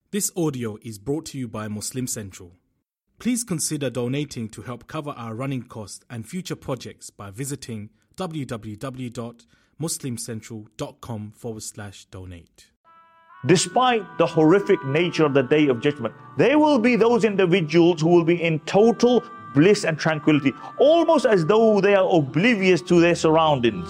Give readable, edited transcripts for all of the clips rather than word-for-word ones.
This audio is brought to you by Muslim Central. Please consider donating to help cover our running costs and future projects by visiting www.muslimcentral.com/donate. Despite the horrific nature of the Day of Judgment, there will be those individuals who will be in total bliss and tranquility, almost as though they are oblivious to their surroundings.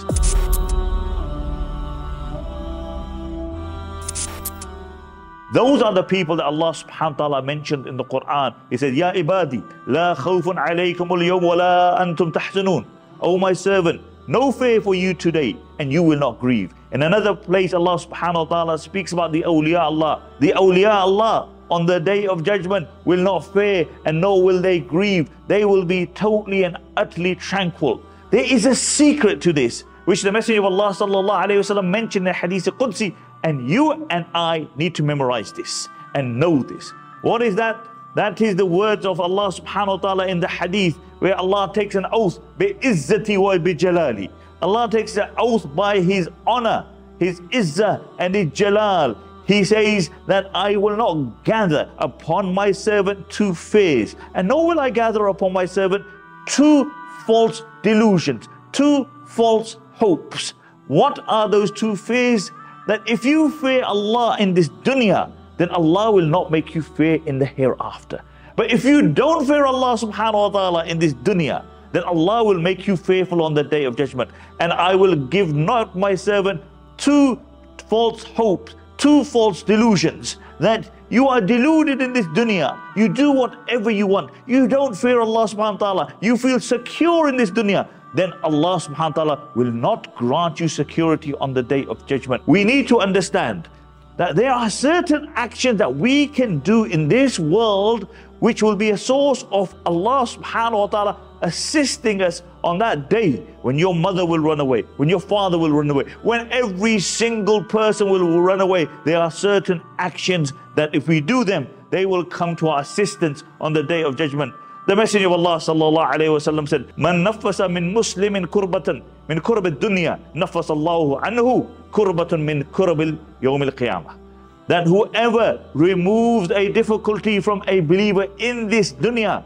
Those are the people that Allah subhanahu wa ta'ala mentioned in the Quran. He said, Ya ibadi, la khawfun alaykum al-yawm wa la antum tahzanun. O my servant, no fear for you today, and you will not grieve. In another place, Allah subhanahu wa ta'ala speaks about the awliya Allah. The awliya Allah on the Day of Judgment will not fear, and nor will they grieve. They will be totally and utterly tranquil. There is a secret to this, which the Messenger of Allah sallallahu alayhi wa sallam mentioned in the Hadith Qudsi, and you and I need to memorize this and know this. What is that? That is the words of Allah subhanahu wa ta'ala in the Hadith, where Allah takes an oath, bi-izzati wa bi-jalali. Allah takes an oath by His honor, His izzah and His jalal. He says that I will not gather upon my servant two fears, and nor will I gather upon my servant two false delusions, two false hopes. What are those two fears? That if you fear Allah in this dunya, then Allah will not make you fear in the hereafter. But if you don't fear Allah subhanahu wa ta'ala in this dunya, then Allah will make you fearful on the Day of Judgment. And I will give not my servant two false hopes, two false delusions, that you are deluded in this dunya. You do whatever you want. You don't fear Allah subhanahu wa ta'ala. You feel secure in this dunya. Then Allah subhanahu wa ta'ala will not grant you security on the Day of Judgment. We need to understand that there are certain actions that we can do in this world which will be a source of Allah subhanahu wa ta'ala assisting us on that day when your mother will run away, when your father will run away, when every single person will run away. There are certain actions that if we do them, they will come to our assistance on the Day of Judgment. The Messenger of Allah sallallahu alayhi wa sallam said, Man nafasa min muslimin kurbatan min kurb dunya nafasa Allahu anhu kurbatan min kurbil yawm al-qiyamah. That whoever removes a difficulty from a believer in this dunya,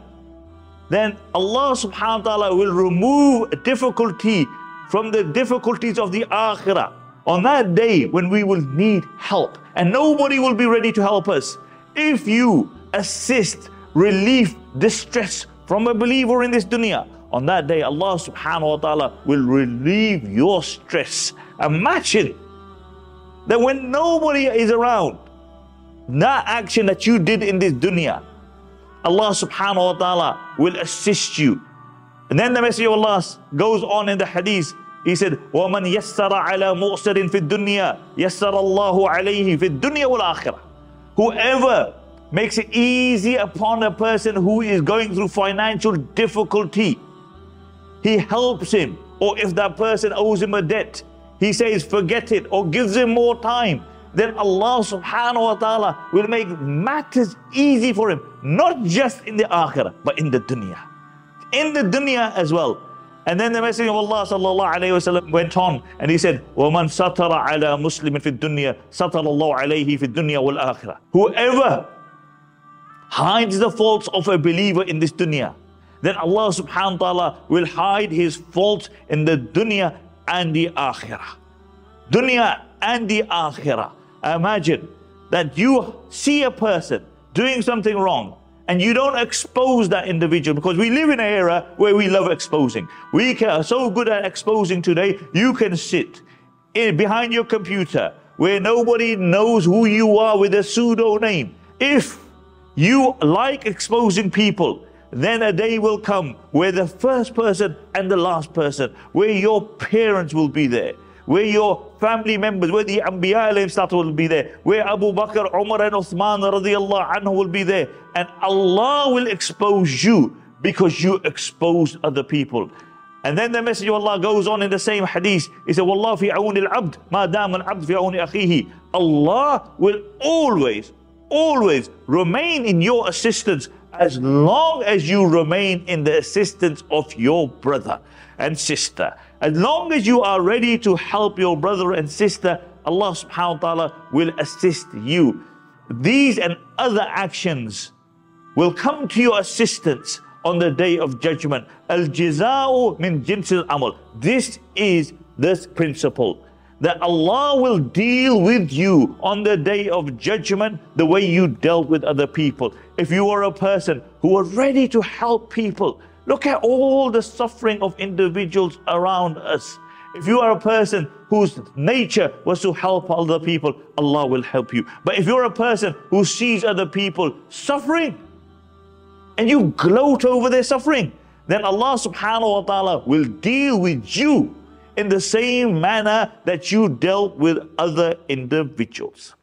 then Allah subhanahu wa ta'ala will remove a difficulty from the difficulties of the akhirah. On that day when we will need help and nobody will be ready to help us, if you assist, relief, distress from a believer in this dunya, on that day Allah subhanahu wa ta'ala will relieve your stress. Imagine that when nobody is around, that action that you did in this dunya, Allah subhanahu wa ta'ala will assist you. And then the Messenger of Allah goes on in the hadith. He said, وَمَنْ يَسَّرَ عَلَى مُؤْسَرٍ فِي الدُّنْيَا يَسَّرَ اللَّهُ عَلَيْهِ فِي الدُّنْيَا وَالْآخِرَةِ. Whoever makes it easy upon a person who is going through financial difficulty, he helps him. Or if that person owes him a debt, he says forget it or gives him more time, then Allah subhanahu wa ta'ala will make matters easy for him, not just in the akhirah but in the dunya. In the dunya as well. And then the Messenger of Allah sallallahu alayhi wa sallam went on and he said, وَمَنْ سَتَرَ عَلَى مُسْلِمٍ فِي الدُّنْيَا سَتَرَ اللَّهُ عَلَيْهِ فِي الدُّنْيَا وَالْآخِرَةِ. Whoever hides the faults of a believer in this dunya, then Allah subhanahu wa ta'ala will hide his faults in the dunya and the akhirah. Dunya and the akhirah. Imagine that you see a person doing something wrong and you don't expose that individual, because we live in an era where we love exposing. We are so good at exposing today. You can sit behind your computer where nobody knows who you are with a pseudo name. If you like exposing people, then a day will come where the first person and the last person, where your parents will be there, where your family members, where the Anbiya alayhi will be there, where Abu Bakr, Umar and Uthman radiyallahu anhu will be there, and Allah will expose you because you exposed other people. And then the Messenger of Allah goes on in the same hadith. He said, Wallahu fi awni al-abd, ma dama al-abd fi awni akhihi. Allah will always remain in your assistance as long as you remain in the assistance of your brother and sister. As long as you are ready to help your brother and sister, Allah subhanahu wa ta'ala will assist you. these and other actions will come to your assistance on the day of judgment. Al-jaza'u min jinsil amal. This is this principle, that Allah will deal with you on the day of judgment the way you dealt with other people. If you are a person who was ready to help people, look at all the suffering of individuals around us. If you are a person whose nature was to help other people, Allah will help you. But if you're a person who sees other people suffering and you gloat over their suffering, then Allah subhanahu wa ta'ala will deal with you in the same manner that you dealt with other individuals.